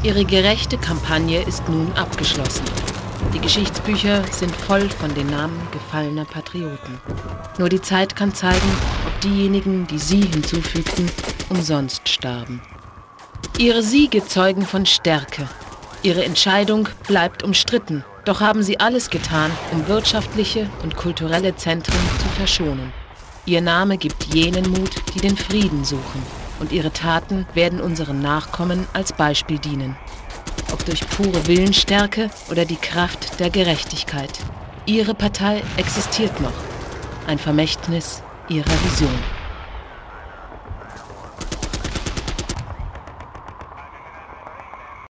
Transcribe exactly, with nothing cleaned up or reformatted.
Ihre gerechte Kampagne ist nun abgeschlossen. Die Geschichtsbücher sind voll von den Namen gefallener Patrioten. Nur die Zeit kann zeigen, ob diejenigen, die Sie hinzufügten, umsonst starben. Ihre Siege zeugen von Stärke. Ihre Entscheidung bleibt umstritten. Doch haben Sie alles getan, um wirtschaftliche und kulturelle Zentren zu verschonen. Ihr Name gibt jenen Mut, die den Frieden suchen. Und Ihre Taten werden unseren Nachkommen als Beispiel dienen. Ob durch pure Willensstärke oder die Kraft der Gerechtigkeit. Ihre Partei existiert noch. Ein Vermächtnis Ihrer Vision.